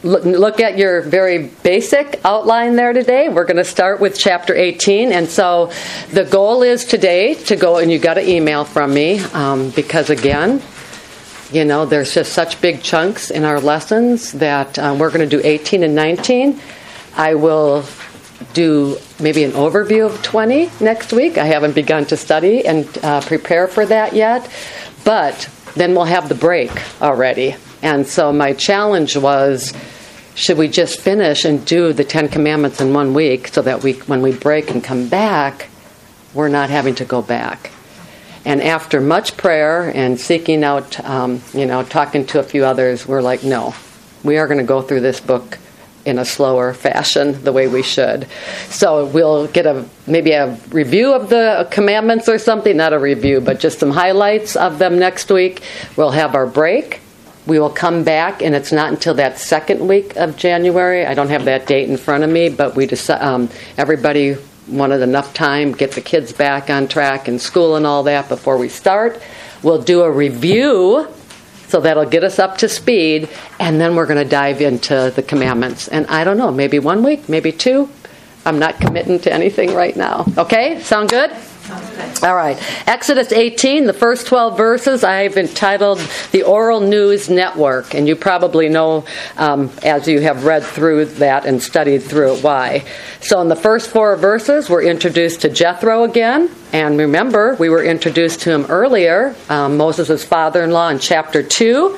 look at your very basic outline there today. We're going to start with chapter 18. And so the goal is today to go, and you got an email from me, because again, there's just such big chunks in our lessons that we're going to do 18 and 19. I will do maybe an overview of 20 next week. I haven't begun to study and prepare for that yet. But then we'll have the break already. And so my challenge was, should we just finish and do the 10 Commandments in 1 week so that when we break and come back, we're not having to go back. And after much prayer and seeking out, talking to a few others, we're like, no, we are going to go through this book in a slower fashion the way we should. So we'll get maybe a review of the commandments or something, not a review, but just some highlights of them next week. We'll have our break. We will come back, and it's not until that second week of January. I don't have that date in front of me, but we everybody wanted enough time, get the kids back on track in school and all that before we start. We'll do a review, so that'll get us up to speed, and then we're going to dive into the commandments. And I don't know, maybe 1 week, maybe 2. I'm not committing to anything right now. Okay? Sound good? All right. Exodus 18, the first 12 verses, I've entitled The Oral News Network. And you probably know, as you have read through that and studied through it, why. So in the first 4 verses, we're introduced to Jethro again. And remember, we were introduced to him earlier, Moses' father-in-law in chapter 2.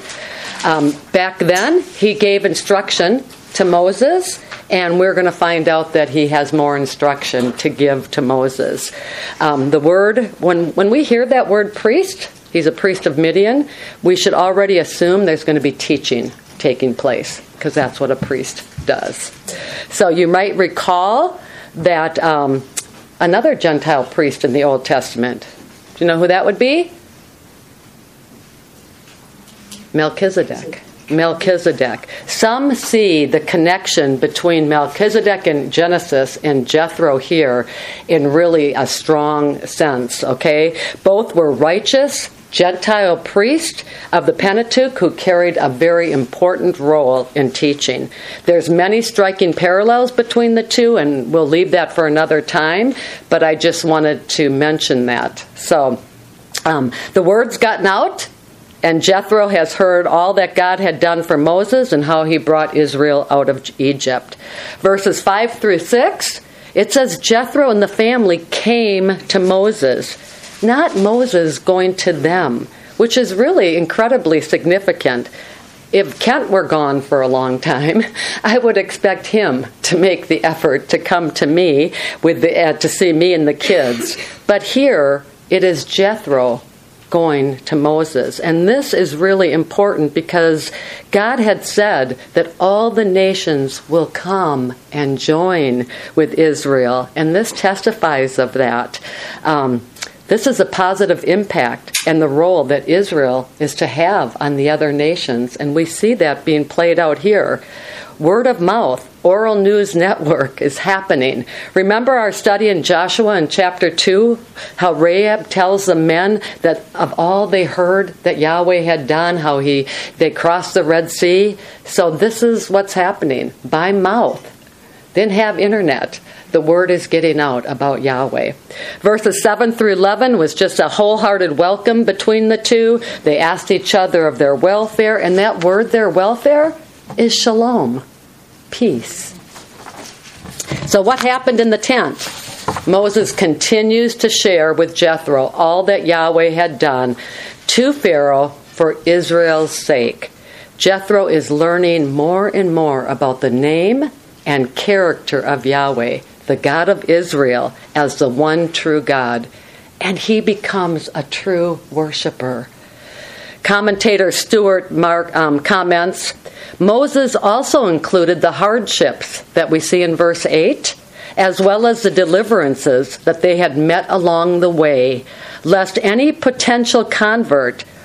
Back then, he gave instruction to Moses, and we're going to find out that he has more instruction to give to Moses. The word, when we hear that word priest, he's a priest of Midian, we should already assume there's going to be teaching taking place, because that's what a priest does. So you might recall that another Gentile priest in the Old Testament, do you know who that would be? Melchizedek. Some see the connection between Melchizedek in Genesis and Jethro here in really a strong sense, okay? Both were righteous Gentile priests of the Pentateuch who carried a very important role in teaching. There's many striking parallels between the two, and we'll leave that for another time, but I just wanted to mention that. So, the word's gotten out, and Jethro has heard all that God had done for Moses and how he brought Israel out of Egypt. Verses 5 through 6, it says Jethro and the family came to Moses, not Moses going to them, which is really incredibly significant. If Kent were gone for a long time, I would expect him to make the effort to come to me to see me and the kids. But here, it is Jethro going to Moses. And this is really important because God had said that all the nations will come and join with Israel. And this testifies of that. This is a positive impact and the role that Israel is to have on the other nations. And we see that being played out here. Word of mouth, oral news network is happening. Remember our study in Joshua in chapter 2, how Rahab tells the men that of all they heard that Yahweh had done, how they crossed the Red Sea. So this is what's happening by mouth. Didn't have internet. The word is getting out about Yahweh. Verses 7 through 11 was just a wholehearted welcome between the two. They asked each other of their welfare, and that word, their welfare, is shalom, peace. So what happened in the tent? Moses continues to share with Jethro all that Yahweh had done to Pharaoh for Israel's sake. Jethro is learning more and more about the name and character of Yahweh, the God of Israel, as the one true God. And he becomes a true worshiper. Commentator Stuart comments, Moses also included the hardships that we see in verse 8, as well as the deliverances that they had met along the way, lest any potential convert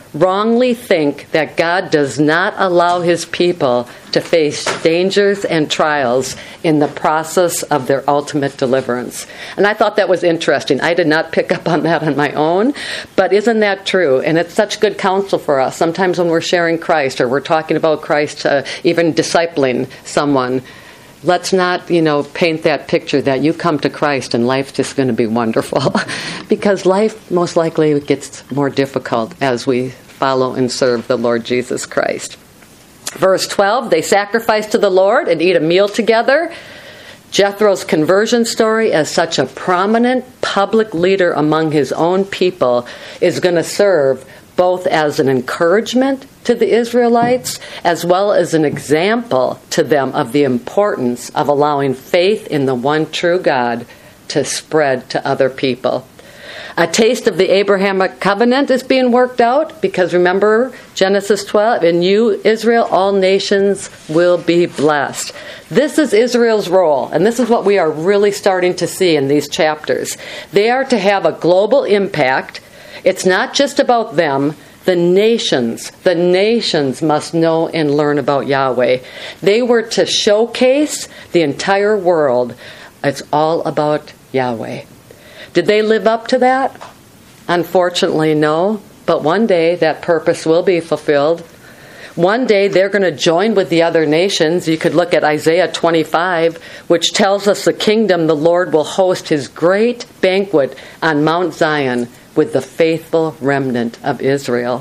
wrongly think that God does not allow his people to face dangers and trials in the process of their ultimate deliverance. And I thought that was interesting. I did not pick up on that on my own, but isn't that true? And it's such good counsel for us. Sometimes when we're sharing Christ or we're talking about Christ, even discipling someone, let's not, paint that picture that you come to Christ and life's just going to be wonderful. Because life most likely gets more difficult as we follow and serve the Lord Jesus Christ. Verse 12, they sacrifice to the Lord and eat a meal together. Jethro's conversion story, as such a prominent public leader among his own people, is going to serve both as an encouragement to the Israelites as well as an example to them of the importance of allowing faith in the one true God to spread to other people. A taste of the Abrahamic covenant is being worked out because remember Genesis 12, in you, Israel, all nations will be blessed. This is Israel's role, and this is what we are really starting to see in these chapters. They are to have a global impact. It's not just about them. The nations must know and learn about Yahweh. They were to showcase the entire world. It's all about Yahweh. Did they live up to that? Unfortunately, no. But one day that purpose will be fulfilled. One day they're going to join with the other nations. You could look at Isaiah 25, which tells us the kingdom, the Lord will host his great banquet on Mount Zion with the faithful remnant of Israel.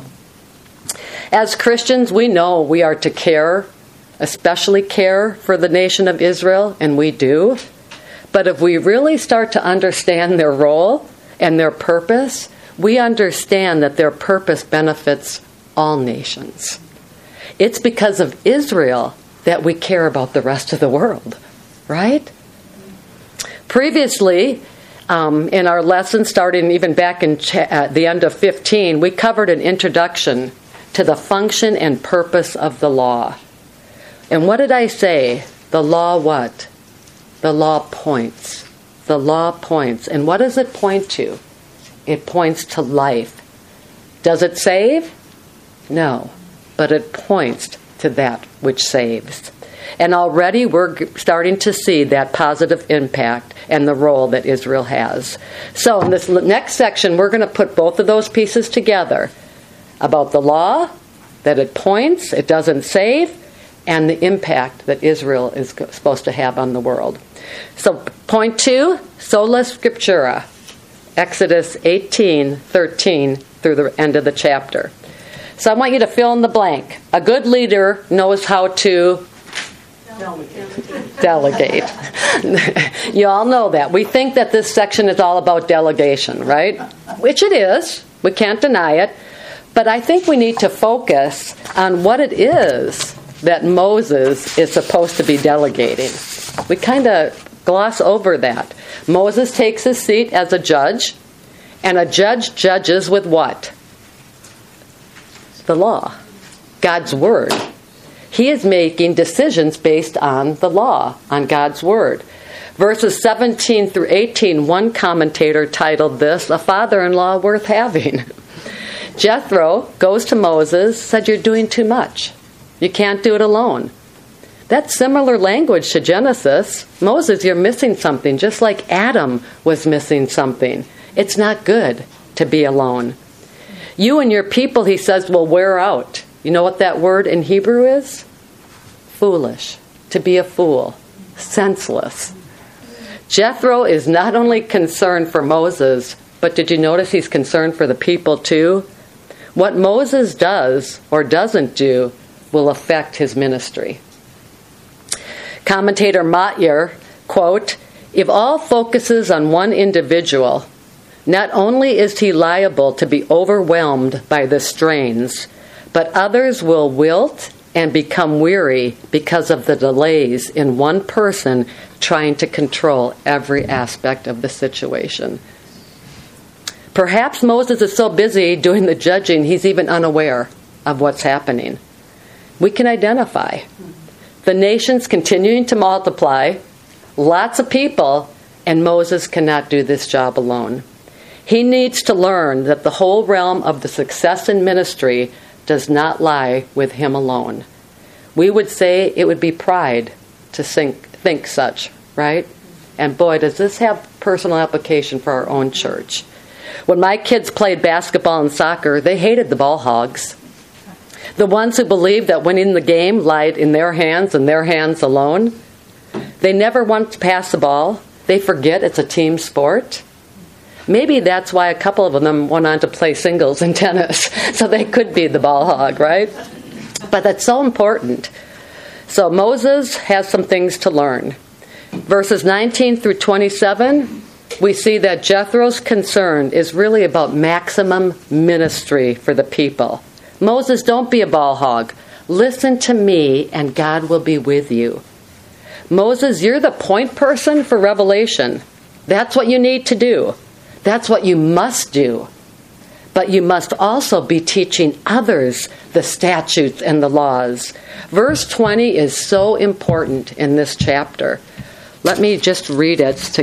As Christians, we know we are to care, especially care for the nation of Israel, and we do. But if we really start to understand their role and their purpose, we understand that their purpose benefits all nations. It's because of Israel that we care about the rest of the world, right? Previously, in our lesson, starting even back at the end of 15, we covered an introduction to the function and purpose of the law. And what did I say? The law what? The law points. The law points. And what does it point to? It points to life. Does it save? No. But it points to that which saves. And already we're starting to see that positive impact and the role that Israel has. So in this next section, we're going to put both of those pieces together. About the law, that it points, it doesn't save, and the impact that Israel is supposed to have on the world. So point 2, sola scriptura, Exodus 18:13 through the end of the chapter. So I want you to fill in the blank. A good leader knows how to delegate. You all know that. We think that this section is all about delegation, right? Which it is. We can't deny it. But I think we need to focus on what it is that Moses is supposed to be delegating. We kind of gloss over that. Moses takes his seat as a judge, and a judge judges with what? The law, God's word. He is making decisions based on the law, on God's word. Verses 17 through 18, one commentator titled this, "A father-in-law worth having." Jethro goes to Moses, said, "You're doing too much. You can't do it alone." That's similar language to Genesis. Moses, you're missing something, just like Adam was missing something. It's not good to be alone. You and your people, he says, will wear out. You know what that word in Hebrew is? Foolish. To be a fool. Senseless. Jethro is not only concerned for Moses, but did you notice he's concerned for the people too? What Moses does or doesn't do will affect his ministry. Commentator Motyer, quote, "If all focuses on one individual, not only is he liable to be overwhelmed by the strains, but others will wilt and become weary because of the delays in one person trying to control every aspect of the situation." Perhaps Moses is so busy doing the judging, he's even unaware of what's happening. We can identify. The nation's continuing to multiply, lots of people, and Moses cannot do this job alone. He needs to learn that the whole realm of the success in ministry does not lie with him alone. We would say it would be pride to think such, right? And boy, does this have personal application for our own church. When my kids played basketball and soccer, they hated the ball hogs. The ones who believed that winning the game lied in their hands and their hands alone. They never want to pass the ball. They forget it's a team sport. Maybe that's why a couple of them went on to play singles in tennis, so they could be the ball hog, right? But that's so important. So Moses has some things to learn. Verses 19 through 27, we see that Jethro's concern is really about maximum ministry for the people. Moses, don't be a ball hog. Listen to me, and God will be with you. Moses, you're the point person for revelation. That's what you need to do. That's what you must do. But you must also be teaching others the statutes and the laws. Verse 20 is so important in this chapter. Let me just read it to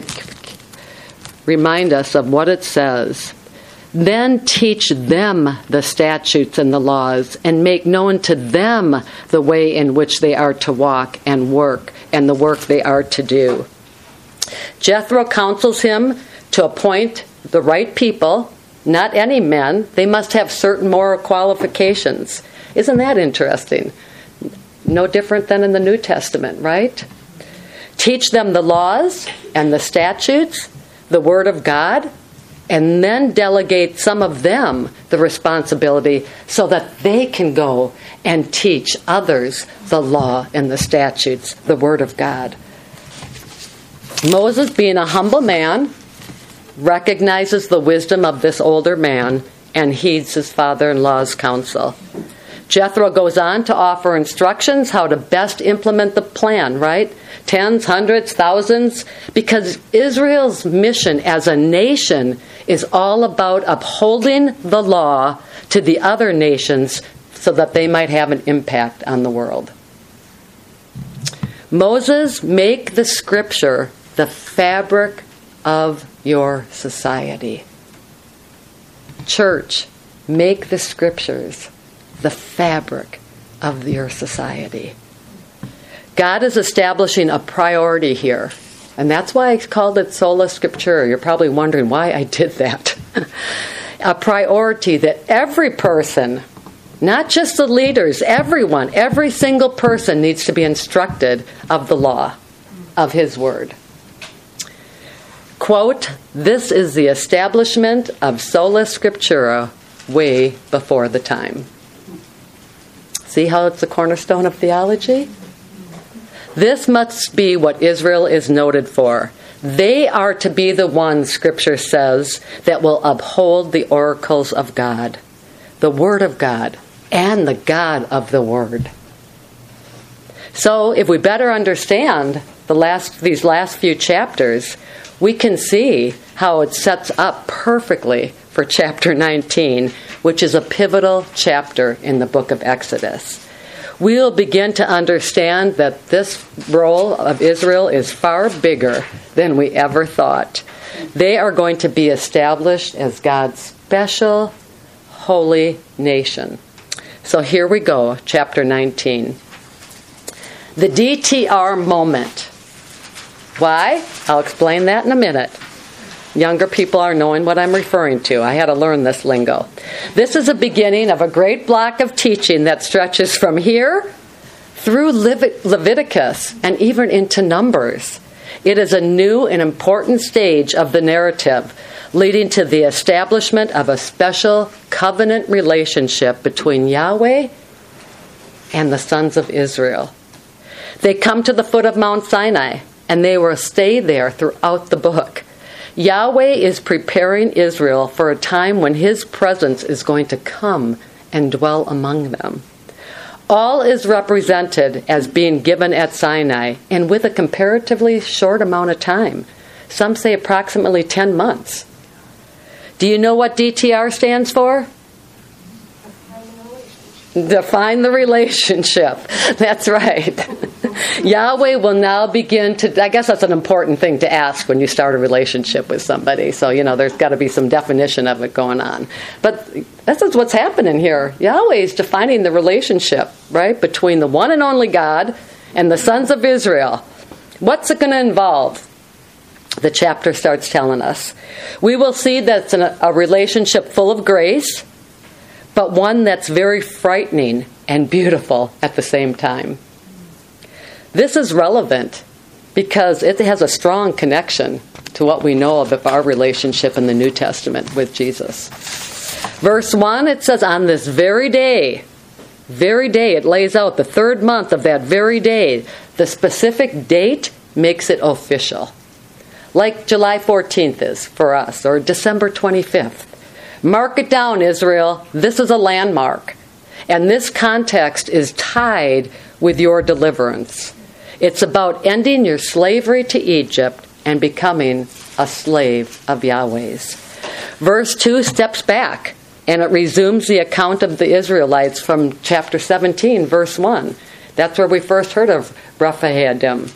remind us of what it says. Then teach them the statutes and the laws, and make known to them the way in which they are to walk and work, and the work they are to do. Jethro counsels him to appoint the right people, not any men. They must have certain moral qualifications. Isn't that interesting? No different than in the New Testament, right? Teach them the laws and the statutes, the Word of God, and then delegate some of them the responsibility so that they can go and teach others the law and the statutes, the Word of God. Moses, being a humble man, recognizes the wisdom of this older man and heeds his father-in-law's counsel. Jethro goes on to offer instructions how to best implement the plan, right? Tens, hundreds, thousands, because Israel's mission as a nation is all about upholding the law to the other nations so that they might have an impact on the world. Moses, make the scripture the fabric of your society. Church, make the scriptures the fabric of your society. God is establishing a priority here. And that's why I called it Sola Scriptura. You're probably wondering why I did that. A priority that every person, not just the leaders, everyone, every single person needs to be instructed of the law, of His Word. Quote, this is the establishment of Sola Scriptura way before the time. See how it's the cornerstone of theology? This must be what Israel is noted for. They are to be the ones, Scripture says, that will uphold the oracles of God, the Word of God, and the God of the Word. So, if we better understand these last few chapters, we can see how it sets up perfectly for chapter 19, which is a pivotal chapter in the book of Exodus. We'll begin to understand that this role of Israel is far bigger than we ever thought. They are going to be established as God's special, holy nation. So here we go, chapter 19. The DTR moment. Why? I'll explain that in a minute. Younger people are knowing what I'm referring to. I had to learn this lingo. This is a beginning of a great block of teaching that stretches from here through Leviticus and even into Numbers. It is a new and important stage of the narrative, leading to the establishment of a special covenant relationship between Yahweh and the sons of Israel. They come to the foot of Mount Sinai, and they will stay there throughout the book. Yahweh is preparing Israel for a time when His presence is going to come and dwell among them. All is represented as being given at Sinai, and with a comparatively short amount of time. Some say approximately 10 months. Do you know what DTR stands for? Define the relationship. That's right. Yahweh will now begin to, I guess that's an important thing to ask when you start a relationship with somebody. So, there's got to be some definition of it going on. But this is what's happening here. Yahweh is defining the relationship, right, between the one and only God and the sons of Israel. What's it going to involve? The chapter starts telling us. We will see that it's a relationship full of grace, but one that's very frightening and beautiful at the same time. This is relevant because it has a strong connection to what we know of our relationship in the New Testament with Jesus. Verse 1, it says, on this very day, it lays out the third month of that very day. The specific date makes it official. Like July 14th is for us, or December 25th. Mark it down, Israel. This is a landmark. And this context is tied with your deliverance. It's about ending your slavery to Egypt and becoming a slave of Yahweh's. Verse 2 steps back, and it resumes the account of the Israelites from chapter 17, verse 1. That's where we first heard of Rephaim.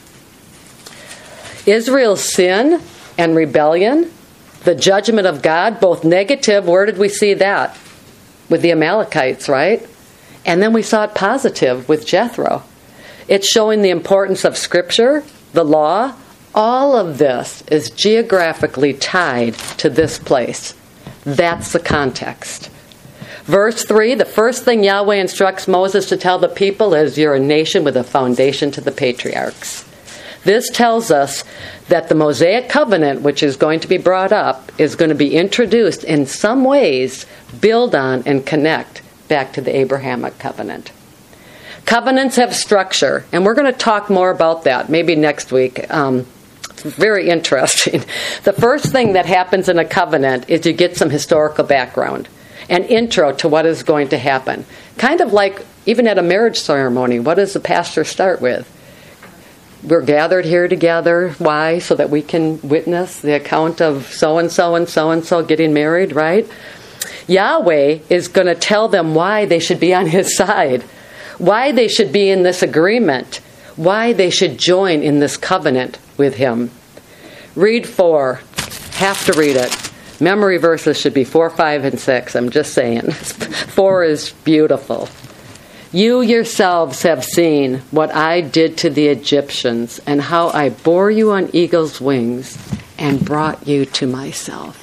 Israel's sin and rebellion, the judgment of God, both negative. Where did we see that? With the Amalekites, right? And then we saw it positive with Jethro. It's showing the importance of Scripture, the law. All of this is geographically tied to this place. That's the context. Verse 3, the first thing Yahweh instructs Moses to tell the people is, you're a nation with a foundation to the patriarchs. This tells us that the Mosaic covenant, which is going to be brought up, is going to be introduced in some ways, build on and connect back to the Abrahamic covenant. Covenants have structure, and we're going to talk more about that maybe next week. Very interesting. The first thing that happens in a covenant is you get some historical background, an intro to what is going to happen. Kind of like even at a marriage ceremony, what does the pastor start with? We're gathered here together. Why? So that we can witness the account of so-and-so and so-and-so getting married, right? Yahweh is going to tell them why they should be on His side, why they should be in this agreement, why they should join in this covenant with Him. Read 4. Have to read it. Memory verses should be 4, 5, and 6. I'm just saying. 4 is beautiful. You yourselves have seen what I did to the Egyptians and how I bore you on eagle's wings and brought you to myself.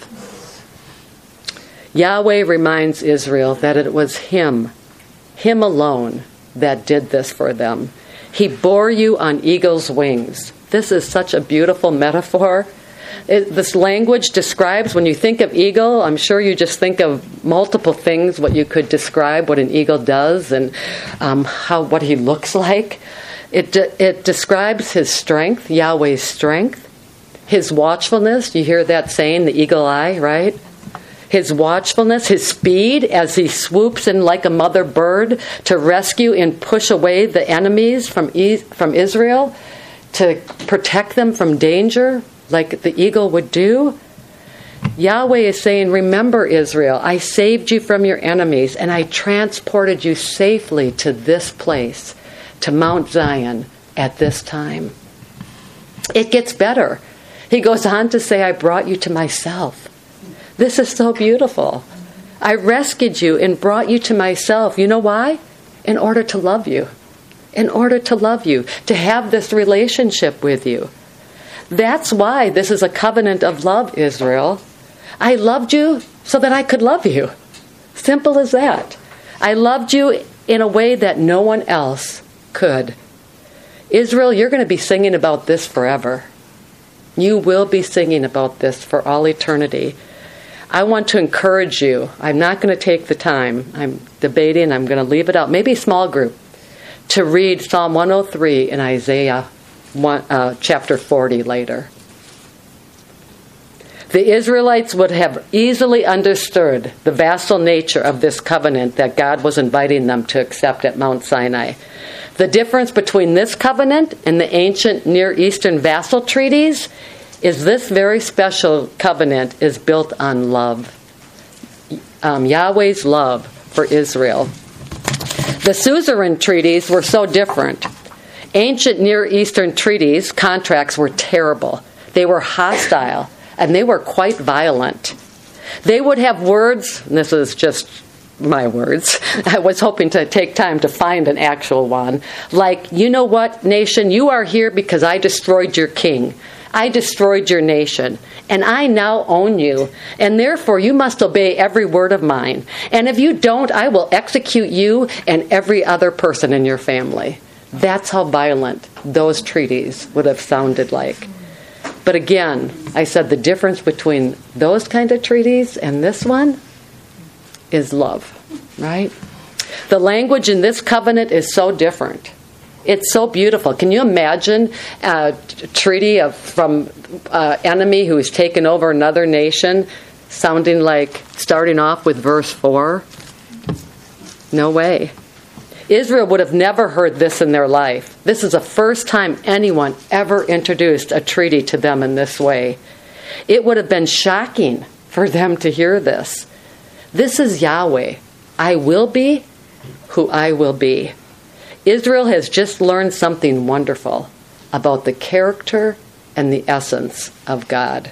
Yahweh reminds Israel that it was Him alone, that did this for them. He bore you on eagle's wings. This is such a beautiful metaphor. This language describes, when you think of eagle, I'm sure you just think of multiple things, what you could describe what an eagle does and what he looks like. It describes his strength, Yahweh's strength, his watchfulness. You hear that saying, the eagle eye, right? His watchfulness, his speed as he swoops in like a mother bird to rescue and push away the enemies from Israel, to protect them from danger, like the eagle would do. Yahweh is saying, remember, Israel, I saved you from your enemies, and I transported you safely to this place, to Mount Zion, at this time. It gets better. He goes on to say, I brought you to myself. This is so beautiful. I rescued you and brought you to myself. You know why? In order to love you. In order to love you, to have this relationship with you. That's why this is a covenant of love, Israel. I loved you so that I could love you. Simple as that. I loved you in a way that no one else could. Israel, you're going to be singing about this forever. You will be singing about this for all eternity. I want to encourage you. I'm not going to take the time. I'm debating. I'm going to leave it out. Maybe a small group. To read Psalm 103 and Isaiah chapter 40 later. The Israelites would have easily understood the vassal nature of this covenant that God was inviting them to accept at Mount Sinai. The difference between this covenant and the ancient Near Eastern vassal treaties is this very special covenant is built on love. Yahweh's love for Israel. The suzerain treaties were so different. Ancient Near Eastern treaties, contracts, were terrible. They were hostile, and they were quite violent. They would have words, and this is just my words. I was hoping to take time to find an actual one. Like, you know what, nation? You are here because I destroyed your king. I destroyed your nation, and I now own you, and therefore you must obey every word of mine. And if you don't, I will execute you and every other person in your family. That's how violent those treaties would have sounded like. But again, I said the difference between those kind of treaties and this one is love, right? The language in this covenant is so different. It's so beautiful. Can you imagine a treaty from an enemy who has taken over another nation sounding like, starting off with verse 4? No way. Israel would have never heard this in their life. This is the first time anyone ever introduced a treaty to them in this way. It would have been shocking for them to hear this. This is Yahweh. I will be who I will be. Israel has just learned something wonderful about the character and the essence of God.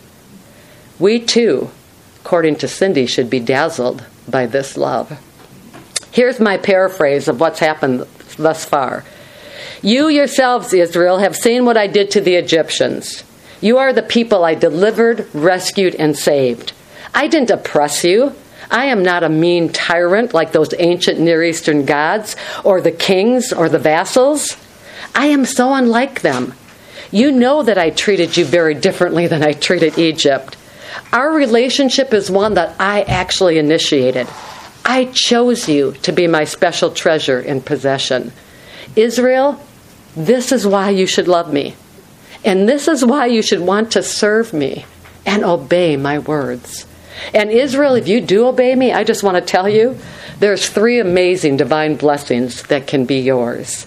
We too, according to Cindy, should be dazzled by this love. Here's my paraphrase of what's happened thus far. You yourselves, Israel, have seen what I did to the Egyptians. You are the people I delivered, rescued, and saved. I didn't oppress you. I am not a mean tyrant like those ancient Near Eastern gods, or the kings, or the vassals. I am so unlike them. You know that I treated you very differently than I treated Egypt. Our relationship is one that I actually initiated. I chose you to be my special treasure and possession. Israel, this is why you should love me. And this is why you should want to serve me and obey my words. And Israel, if you do obey me, I just want to tell you, there's 3 amazing divine blessings that can be yours.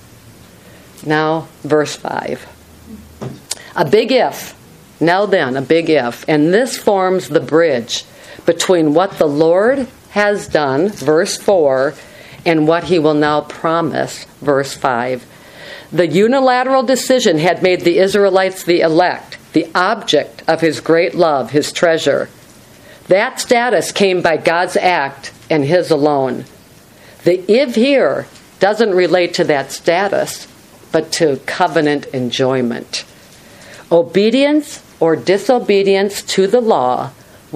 Now, verse 5. A big if. Now then, a big if. And this forms the bridge between what the Lord has done, verse 4, and what he will now promise, verse 5. The unilateral decision had made the Israelites the elect, the object of his great love, his treasure. That status came by God's act and his alone. The if here doesn't relate to that status, but to covenant enjoyment. Obedience or disobedience to the law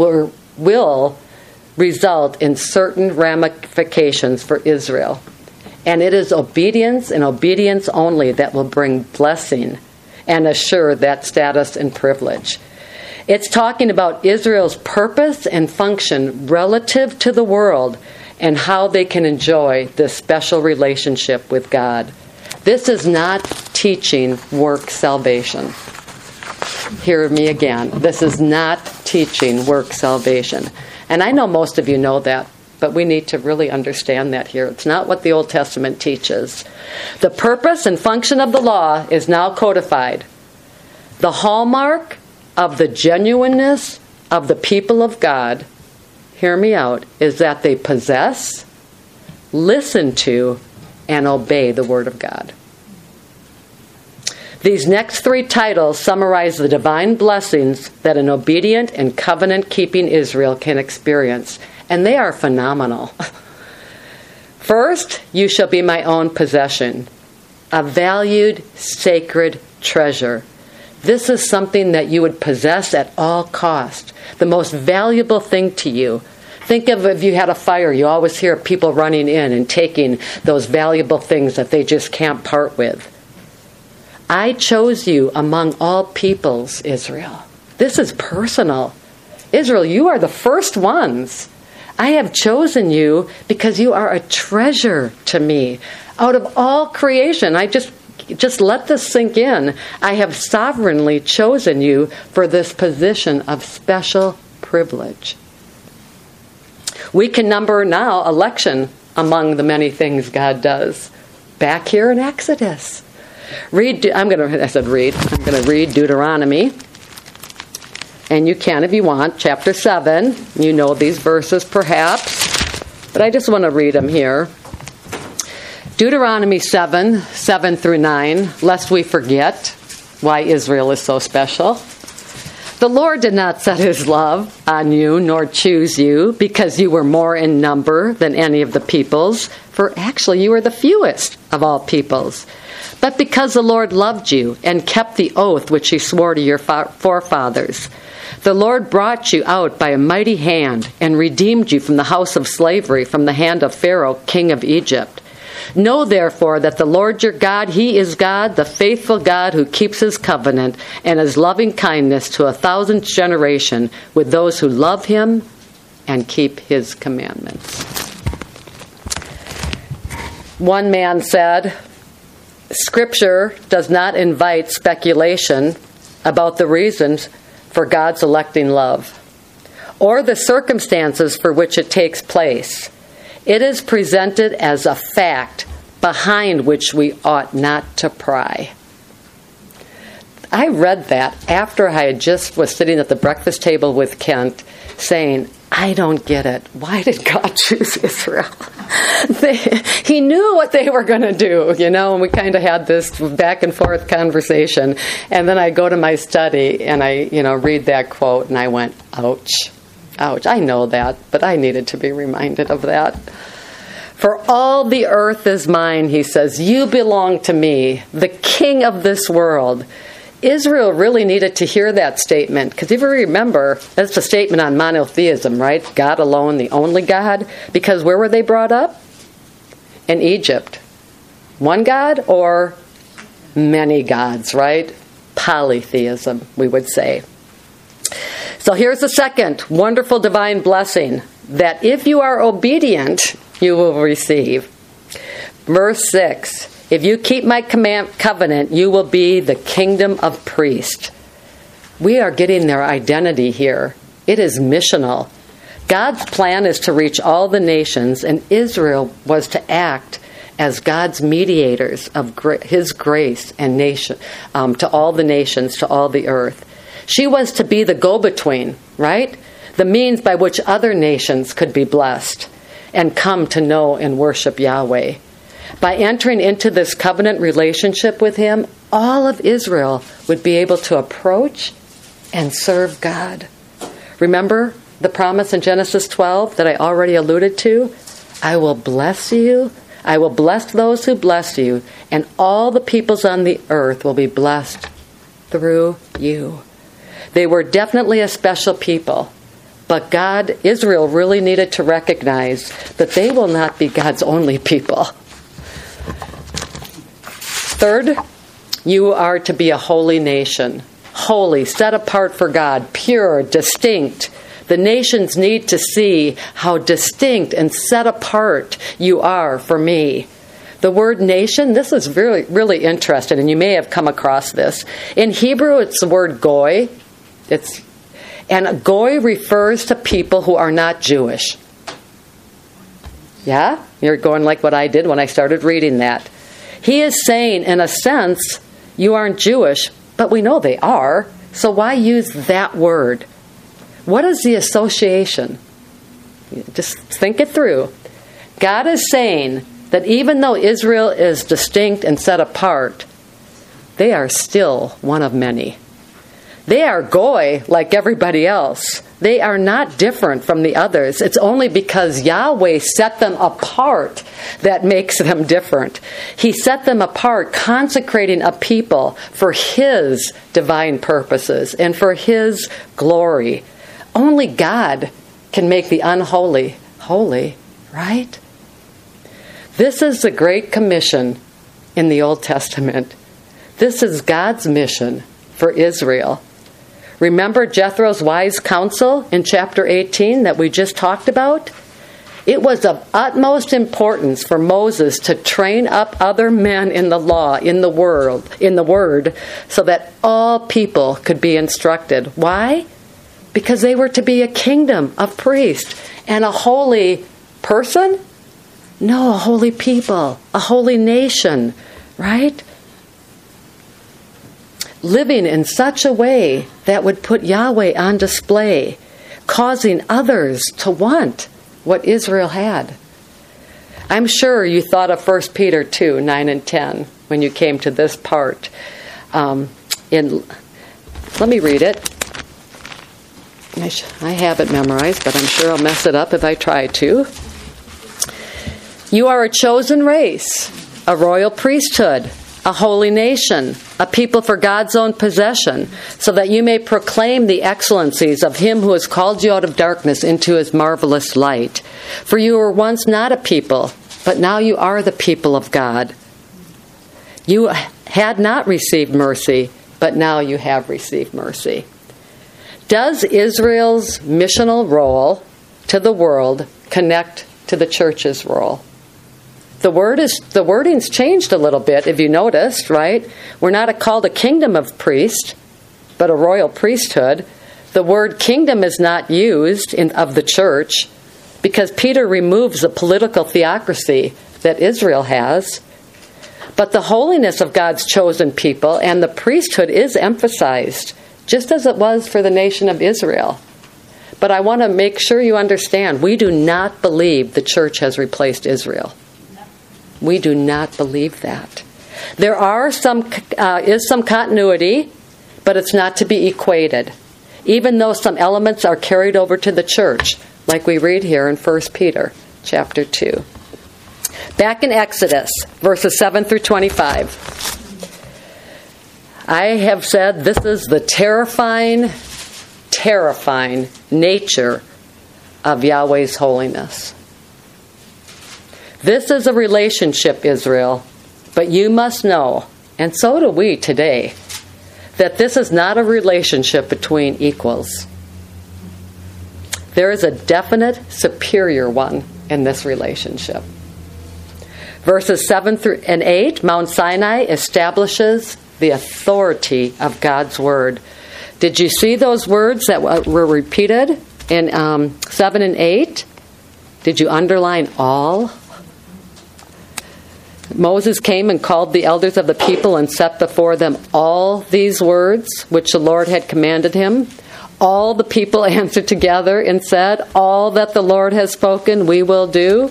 will result in certain ramifications for Israel. And it is obedience and obedience only that will bring blessing and assure that status and privilege. It's talking about Israel's purpose and function relative to the world and how they can enjoy this special relationship with God. This is not teaching work salvation. Hear me again. This is not teaching work salvation. And I know most of you know that, but we need to really understand that here. It's not what the Old Testament teaches. The purpose and function of the law is now codified. The hallmark of the genuineness of the people of God, hear me out, is that they possess, listen to, and obey the Word of God. These next 3 titles summarize the divine blessings that an obedient and covenant-keeping Israel can experience, and they are phenomenal. First, you shall be my own possession, a valued, sacred treasure. This is something that you would possess at all cost, the most valuable thing to you. Think of if you had a fire, you always hear people running in and taking those valuable things that they just can't part with. I chose you among all peoples, Israel. This is personal. Israel, you are the first ones. I have chosen you because you are a treasure to me. Out of all creation, I just let this sink in. I have sovereignly chosen you for this position of special privilege. We can number now election among the many things God does. Back here in Exodus. I'm going to read Deuteronomy. And you can, if you want, chapter 7. You know these verses perhaps. But I just want to read them here. Deuteronomy 7 through 9, lest we forget why Israel is so special. The Lord did not set his love on you, nor choose you, because you were more in number than any of the peoples, for actually you were the fewest of all peoples, but because the Lord loved you and kept the oath which he swore to your forefathers. The Lord brought you out by a mighty hand and redeemed you from the house of slavery, from the hand of Pharaoh, king of Egypt. Know therefore that the Lord your God, he is God, the faithful God who keeps his covenant and his loving kindness to 1,000 generations with those who love him and keep his commandments. One man said, Scripture does not invite speculation about the reasons for God's electing love or the circumstances for which it takes place. It is presented as a fact behind which we ought not to pry. I read that after I had just was sitting at the breakfast table with Kent saying, I don't get it. Why did God choose Israel? He knew what they were going to do, and we kind of had this back and forth conversation. And then I go to my study and I, read that quote and I went, ouch. Ouch, I know that, but I needed to be reminded of that. For all the earth is mine, he says, you belong to me, the king of this world. Israel really needed to hear that statement, because if you remember, that's a statement on monotheism, right? God alone, the only God. Because where were they brought up? In Egypt. One God or many gods, right? Polytheism, we would say. So here's the second wonderful divine blessing, that if you are obedient, you will receive. Verse 6, if you keep my covenant, you will be the kingdom of priests. We are getting their identity here. It is missional. God's plan is to reach all the nations, and Israel was to act as God's mediators of his grace and nation to all the nations, to all the earth. She was to be the go-between, right? The means by which other nations could be blessed and come to know and worship Yahweh. By entering into this covenant relationship with him, all of Israel would be able to approach and serve God. Remember the promise in Genesis 12 that I already alluded to? I will bless you. I will bless those who bless you, and all the peoples on the earth will be blessed through you. They were definitely a special people, but Israel really needed to recognize that they will not be God's only people. Third, you are to be a holy nation. Holy, set apart for God, pure, distinct. The nations need to see how distinct and set apart you are for me. The word nation, this is really, really interesting, and you may have come across this. In Hebrew, it's the word goy. And goy refers to people who are not Jewish. Yeah? You're going like what I did when I started reading that. He is saying, in a sense, you aren't Jewish, but we know they are. So why use that word? What is the association? Just think it through. God is saying that even though Israel is distinct and set apart, they are still one of many. They are goy like everybody else. They are not different from the others. It's only because Yahweh set them apart that makes them different. He set them apart, consecrating a people for his divine purposes and for his glory. Only God can make the unholy holy, right? This is the Great Commission in the Old Testament. This is God's mission for Israel. Remember Jethro's wise counsel in chapter 18 that we just talked about? It was of utmost importance for Moses to train up other men in the law, in the word, so that all people could be instructed. Why? Because they were to be a kingdom of priests and a holy person? No, a holy people, a holy nation, right? Living in such a way that would put Yahweh on display, causing others to want what Israel had. I'm sure you thought of 1 Peter 2, 9 and 10 when you came to this part. Let me read it. I have it memorized, but I'm sure I'll mess it up if I try to. You are a chosen race, a royal priesthood, a holy nation, a people for God's own possession, so that you may proclaim the excellencies of Him who has called you out of darkness into His marvelous light. For you were once not a people, but now you are the people of God. You had not received mercy, but now you have received mercy. Does Israel's missional role to the world connect to the church's role? The wording's changed a little bit, if you noticed, right? We're not called a kingdom of priests, but a royal priesthood. The word kingdom is not used of the church because Peter removes the political theocracy that Israel has. But the holiness of God's chosen people and the priesthood is emphasized, just as it was for the nation of Israel. But I want to make sure you understand, we do not believe the church has replaced Israel. We do not believe that. There is some continuity, but it's not to be equated, even though some elements are carried over to the church, like we read here in 1 Peter chapter 2. Back in Exodus, verses 7 through 25. I have said this is the terrifying nature of Yahweh's holiness. This is a relationship, Israel, but you must know, and so do we today, that this is not a relationship between equals. There is a definite superior one in this relationship. Verses 7 through and 8, Mount Sinai establishes the authority of God's word. Did you see those words that were repeated in 7 and 8? Did you underline all? Moses came and called the elders of the people and set before them all these words which the Lord had commanded him. All the people answered together and said, all that the Lord has spoken we will do.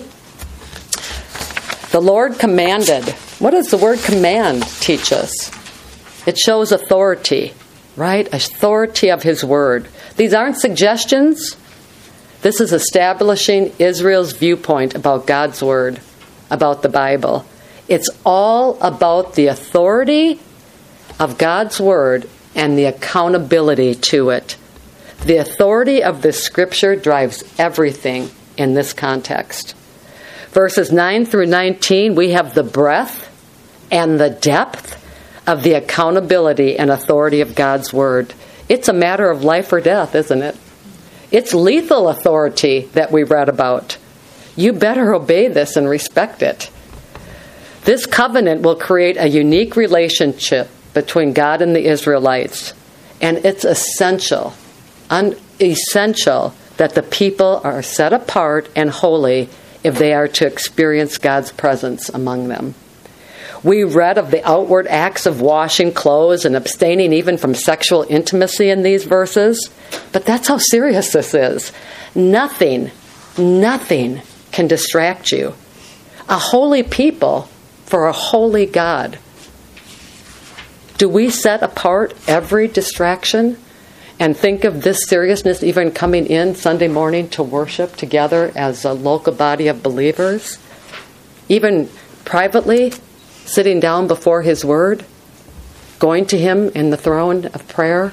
The Lord commanded. What does the word command teach us? It shows authority, right? Authority of His word. These aren't suggestions. This is establishing Israel's viewpoint about God's word, about the Bible. It's all about the authority of God's word and the accountability to it. The authority of the scripture drives everything in this context. Verses 9 through 19, we have the breadth and the depth of the accountability and authority of God's word. It's a matter of life or death, isn't it? It's lethal authority that we read about. You better obey this and respect it. This covenant will create a unique relationship between God and the Israelites, and it's essential that the people are set apart and holy if they are to experience God's presence among them. We read of the outward acts of washing clothes and abstaining even from sexual intimacy in these verses, but that's how serious this is. Nothing can distract you. A holy people for a holy God. Do we set apart every distraction and think of this seriousness even coming in Sunday morning to worship together as a local body of believers? Even privately, sitting down before His Word, going to Him in the throne of prayer?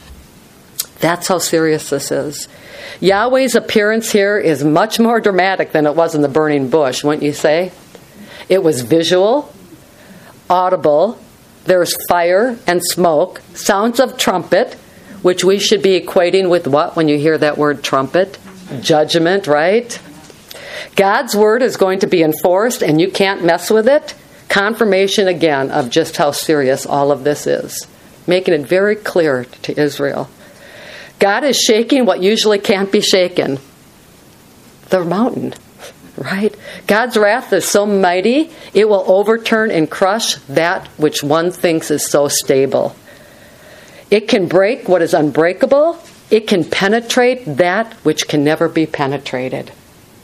That's how serious this is. Yahweh's appearance here is much more dramatic than it was in the burning bush, wouldn't you say? It was visual, audible. There's fire and smoke, sounds of trumpet, which we should be equating with what when you hear that word trumpet? Judgment, right? God's word is going to be enforced and you can't mess with it. Confirmation again of just how serious all of this is. Making it very clear to Israel. God is shaking what usually can't be shaken. The mountain. Right? God's wrath is so mighty, it will overturn and crush that which one thinks is so stable. It can break what is unbreakable. It can penetrate that which can never be penetrated.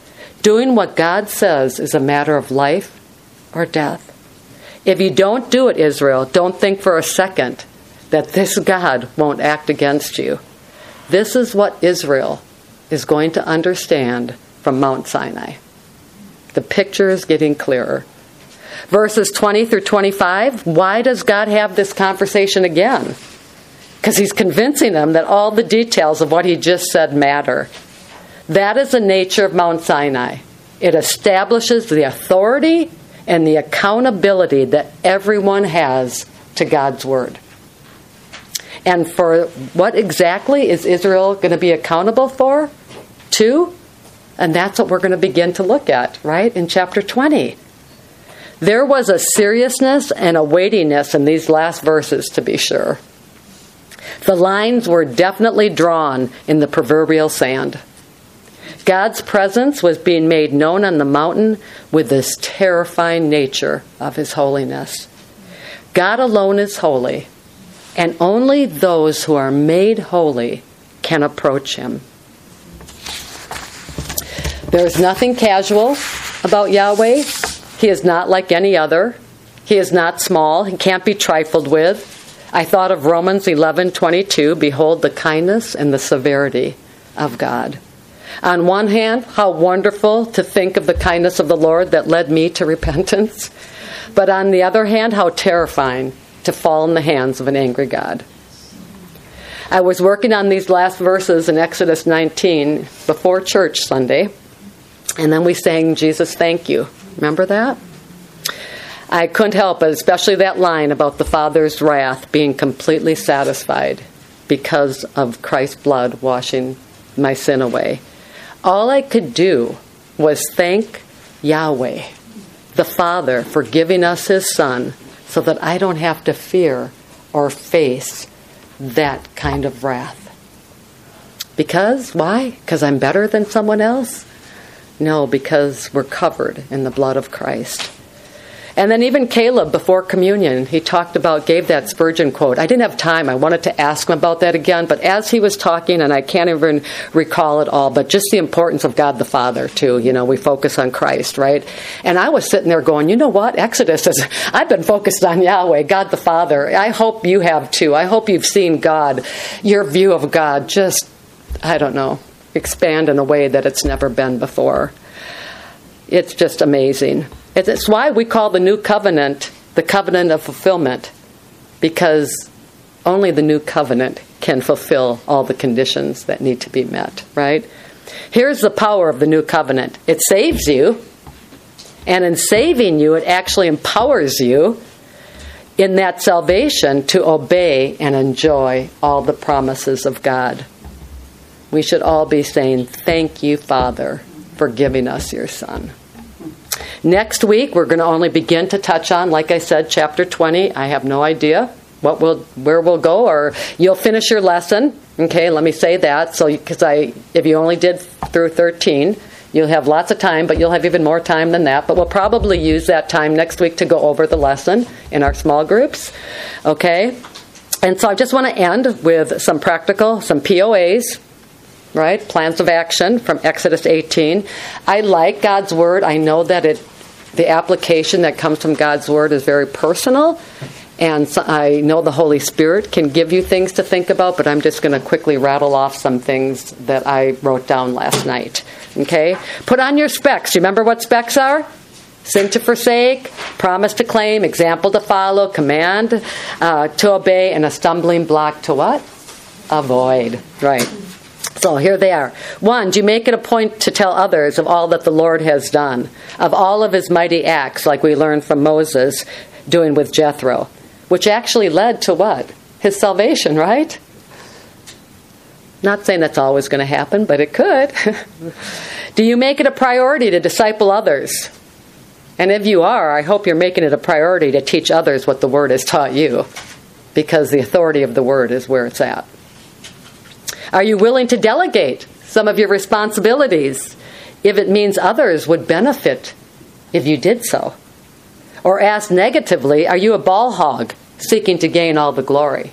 Doing what God says is a matter of life or death. If you don't do it, Israel, don't think for a second that this God won't act against you. This is what Israel is going to understand from Mount Sinai. The picture is getting clearer. Verses 20 through 25, why does God have this conversation again? Because he's convincing them that all the details of what he just said matter. That is the nature of Mount Sinai. It establishes the authority and the accountability that everyone has to God's word. And for what exactly is Israel going to be accountable for? To? And that's what we're going to begin to look at, right, in chapter 20. There was a seriousness and a weightiness in these last verses, to be sure. The lines were definitely drawn in the proverbial sand. God's presence was being made known on the mountain with this terrifying nature of his holiness. God alone is holy, and only those who are made holy can approach him. There is nothing casual about Yahweh. He is not like any other. He is not small. He can't be trifled with. I thought of Romans 11:22, behold the kindness and the severity of God. On one hand, how wonderful to think of the kindness of the Lord that led me to repentance. But on the other hand, how terrifying to fall in the hands of an angry God. I was working on these last verses in Exodus 19 before church Sunday, and then we sang Jesus Thank You. Remember that? I couldn't help it, especially that line about the Father's wrath being completely satisfied because of Christ's blood washing my sin away. All I could do was thank Yahweh, the Father, for giving us his Son so that I don't have to fear or face that kind of wrath. Because, why? Because I'm better than someone else? No, because we're covered in the blood of Christ. And then even Caleb, before communion, he gave that Spurgeon quote. I didn't have time. I wanted to ask him about that again. But as he was talking, and I can't even recall it all, but just the importance of God the Father, too. We focus on Christ, right? And I was sitting there going, you know what? Exodus is, I've been focused on Yahweh, God the Father. I hope you have, too. I hope you've seen God, your view of God, just, expand in a way that it's never been before. It's just amazing. It's why we call the new covenant the covenant of fulfillment, because only the new covenant can fulfill all the conditions that need to be met, right? Here's the power of the new covenant. It saves you, and in saving you, it actually empowers you in that salvation to obey and enjoy all the promises of God. We should all be saying, thank you, Father, for giving us your Son. Next week, we're going to only begin to touch on, like I said, chapter 20. I have no idea where we'll go, or you'll finish your lesson. Okay, let me say that. So, if you only did through 13, you'll have lots of time, but you'll have even more time than that. But we'll probably use that time next week to go over the lesson in our small groups. Okay? And so I just want to end with some POAs. Right? Plans of action from Exodus 18. I like God's Word. I know that the application that comes from God's Word is very personal. And so I know the Holy Spirit can give you things to think about, but I'm just going to quickly rattle off some things that I wrote down last night. Okay? Put on your specs. You remember what specs are? Sin to forsake, promise to claim, example to follow, command to obey, and a stumbling block to what? Avoid. Right. So here they are. 1, do you make it a point to tell others of all that the Lord has done, of all of his mighty acts, like we learned from Moses doing with Jethro, which actually led to what? His salvation, right? Not saying that's always going to happen, but it could. Do you make it a priority to disciple others? And if you are, I hope you're making it a priority to teach others what the Word has taught you, because the authority of the Word is where it's at. Are you willing to delegate some of your responsibilities if it means others would benefit if you did so? Or asked negatively, are you a ball hog seeking to gain all the glory?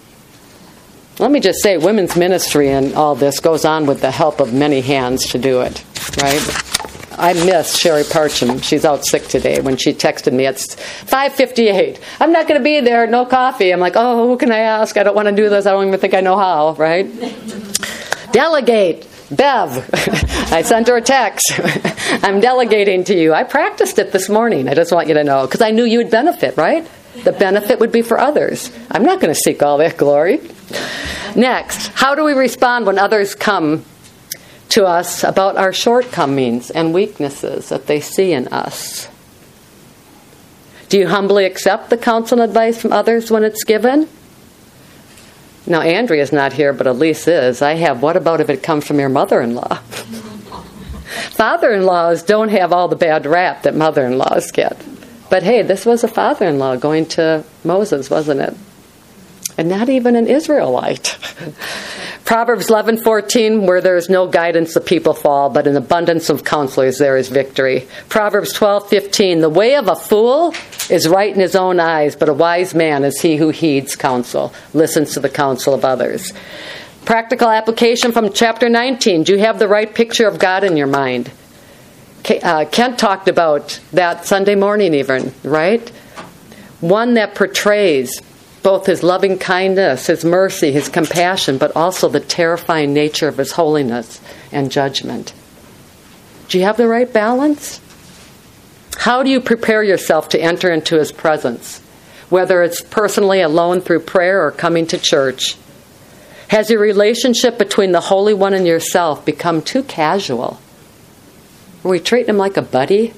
Let me just say, women's ministry and all this goes on with the help of many hands to do it, right? I miss Sherry Parcham. She's out sick today. When she texted me, it's 5:58. I'm not going to be there. No coffee. I'm like, oh, who can I ask? I don't want to do this. I don't even think I know how, right? Delegate. Bev. I sent her a text. I'm delegating to you. I practiced it this morning. I just want you to know. Because I knew you would benefit, right? The benefit would be for others. I'm not going to seek all that glory. Next, how do we respond when others come to us about our shortcomings and weaknesses that they see in us? Do you humbly accept the counsel and advice from others when it's given? Now, Andrea's not here, but Elise is. I have, what about if it comes from your mother-in-law? Father-in-laws don't have all the bad rap that mother-in-laws get. But hey, this was a father-in-law going to Moses, wasn't it? And not even an Israelite. Proverbs 11:14, where there is no guidance, the people fall, but in abundance of counselors there is victory. Proverbs 12:15, the way of a fool is right in his own eyes, but a wise man is he who heeds counsel, listens to the counsel of others. Practical application from chapter 19. Do you have the right picture of God in your mind? Kent talked about that Sunday morning even, right? One that portrays both his loving kindness, his mercy, his compassion, but also the terrifying nature of his holiness and judgment. Do you have the right balance? How do you prepare yourself to enter into his presence, whether it's personally alone through prayer or coming to church? Has your relationship between the Holy One and yourself become too casual? Are we treating him like a buddy?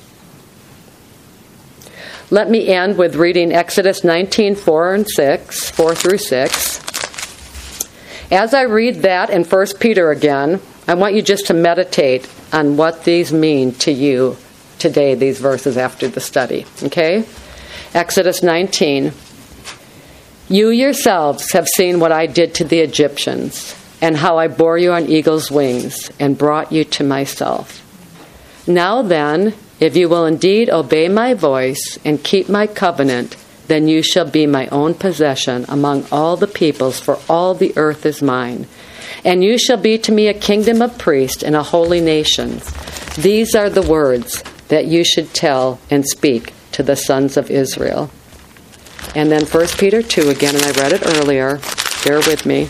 Let me end with reading Exodus 19:4 through 6. As I read that in 1 Peter again, I want you just to meditate on what these mean to you today, these verses after the study. Okay? Exodus 19. You yourselves have seen what I did to the Egyptians, and how I bore you on eagle's wings and brought you to myself. Now then, if you will indeed obey my voice and keep my covenant, then you shall be my own possession among all the peoples, for all the earth is mine. And you shall be to me a kingdom of priests and a holy nation. These are the words that you should tell and speak to the sons of Israel. And then 1 Peter 2 again, and I read it earlier. Bear with me.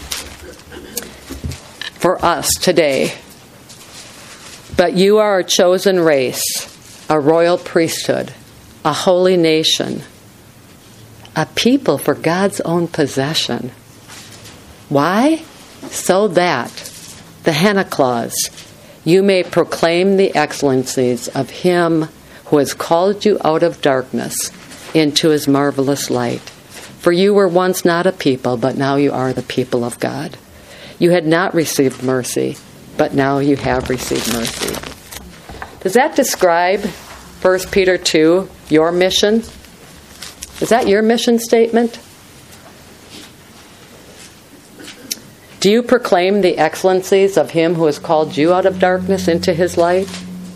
For us today. But you are a chosen race, a royal priesthood, a holy nation, a people for God's own possession. Why? So that, the Hannah clause, you may proclaim the excellencies of him who has called you out of darkness into his marvelous light. For you were once not a people, but now you are the people of God. You had not received mercy, but now you have received mercy. Does that describe 1 Peter 2, your mission? Is that your mission statement? Do you proclaim the excellencies of him who has called you out of darkness into his light?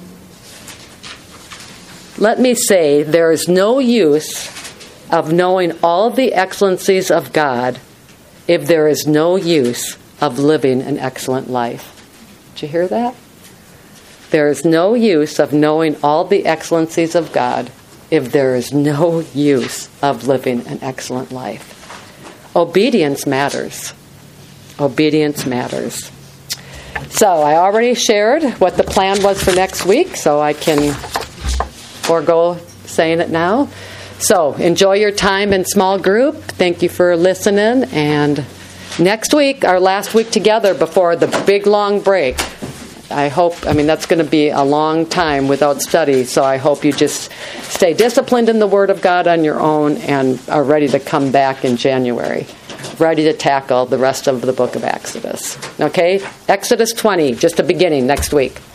Let me say, there is no use of knowing all the excellencies of God if there is no use of living an excellent life. Did you hear that? There is no use of knowing all the excellencies of God if there is no use of living an excellent life. Obedience matters. Obedience matters. So I already shared what the plan was for next week, so I can forego saying it now. So enjoy your time in small group. Thank you for listening. And next week, our last week together before the big long break, that's going to be a long time without study, so I hope you just stay disciplined in the Word of God on your own and are ready to come back in January, ready to tackle the rest of the book of Exodus. Okay? Exodus 20, just a beginning next week.